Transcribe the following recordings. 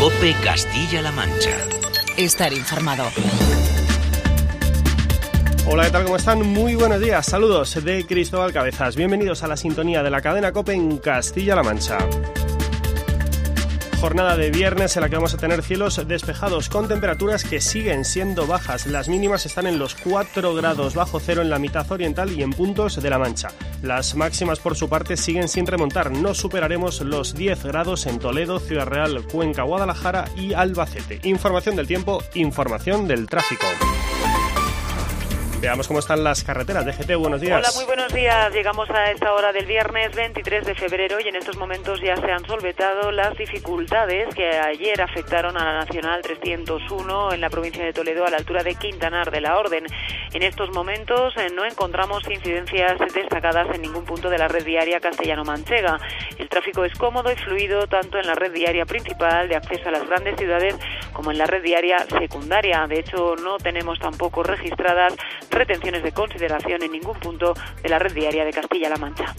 COPE Castilla-La Mancha. Estar informado. Hola, ¿qué tal? ¿Cómo están? Muy buenos días. Saludos de Cristóbal Cabezas. Bienvenidos a la sintonía de la cadena COPE en Castilla-La Mancha. Jornada de viernes en la que vamos a tener cielos despejados con temperaturas que siguen siendo bajas. Las mínimas están en los 4 grados bajo cero en la mitad oriental y en puntos de La Mancha. Las máximas, por su parte, siguen sin remontar. No superaremos los 10 grados en Toledo, Ciudad Real, Cuenca, Guadalajara y Albacete. Información del tiempo, información del tráfico. Veamos cómo están las carreteras. DGT, buenos días. Hola, muy buenos días. Llegamos a esta hora del viernes 23 de febrero y en estos momentos ya se han solventado las dificultades que ayer afectaron a la Nacional 301 en la provincia de Toledo a la altura de Quintanar de la Orden. En estos momentos no encontramos incidencias destacadas en ningún punto de la red viaria castellano-manchega. El tráfico es cómodo y fluido tanto en la red viaria principal de acceso a las grandes ciudades como en la red viaria secundaria. De hecho, no tenemos tampoco registradas retenciones de consideración en ningún punto de la red viaria de Castilla-La Mancha.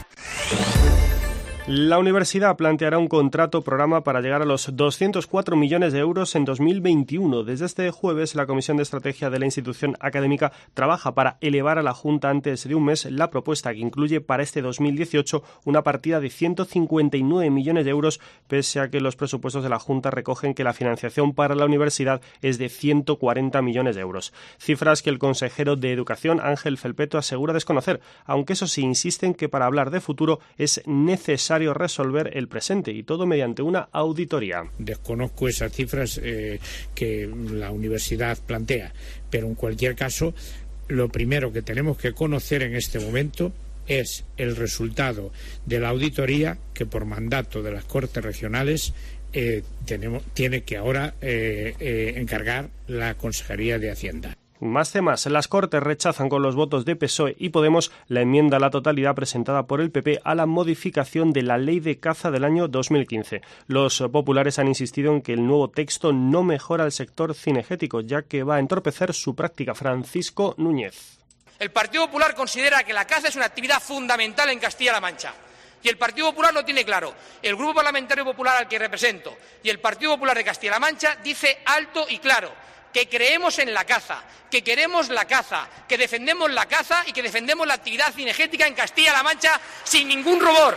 La universidad planteará un contrato programa para llegar a los 204 millones de euros en 2021. Desde este jueves, la Comisión de Estrategia de la institución académica trabaja para elevar a la Junta antes de un mes la propuesta que incluye para este 2018 una partida de 159 millones de euros, pese a que los presupuestos de la Junta recogen que la financiación para la universidad es de 140 millones de euros. Cifras que el consejero de Educación, Ángel Felpeto, asegura desconocer, aunque eso sí insiste en que para hablar de futuro es necesario resolver el presente y todo mediante una auditoría. Desconozco esas cifras que la universidad plantea, pero en cualquier caso, lo primero que tenemos que conocer en este momento es el resultado de la auditoría que por mandato de las Cortes Regionales tiene que ahora encargar la Consejería de Hacienda. Más temas. Las Cortes rechazan con los votos de PSOE y Podemos la enmienda a la totalidad presentada por el PP a la modificación de la Ley de Caza del año 2015. Los populares han insistido en que el nuevo texto no mejora el sector cinegético, ya que va a entorpecer su práctica. Francisco Núñez. El Partido Popular considera que la caza es una actividad fundamental en Castilla-La Mancha. Y el Partido Popular lo tiene claro. El Grupo Parlamentario Popular al que represento y el Partido Popular de Castilla-La Mancha dice alto y claro que creemos en la caza, que queremos la caza, que defendemos la caza y que defendemos la actividad cinegética en Castilla-La Mancha sin ningún rubor.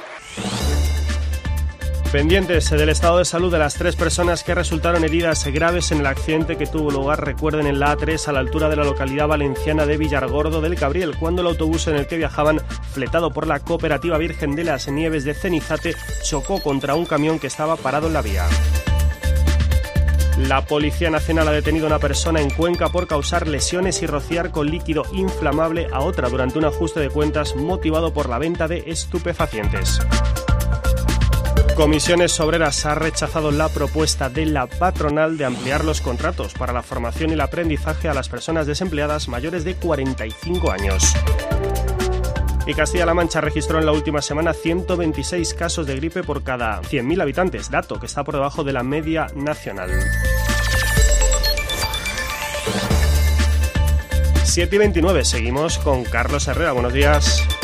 Pendientes del estado de salud de las 3 personas que resultaron heridas graves en el accidente que tuvo lugar, recuerden, en la A3 a la altura de la localidad valenciana de Villargordo del Cabriel, cuando el autobús en el que viajaban, fletado por la Cooperativa Virgen de las Nieves de Cenizate, chocó contra un camión que estaba parado en la vía. La Policía Nacional ha detenido a una persona en Cuenca por causar lesiones y rociar con líquido inflamable a otra durante un ajuste de cuentas motivado por la venta de estupefacientes. Comisiones Obreras ha rechazado la propuesta de la patronal de ampliar los contratos para la formación y el aprendizaje a las personas desempleadas mayores de 45 años. Y Castilla-La Mancha registró en la última semana 126 casos de gripe por cada 100.000 habitantes, dato que está por debajo de la media nacional. 7:29, seguimos con Carlos Herrera. Buenos días.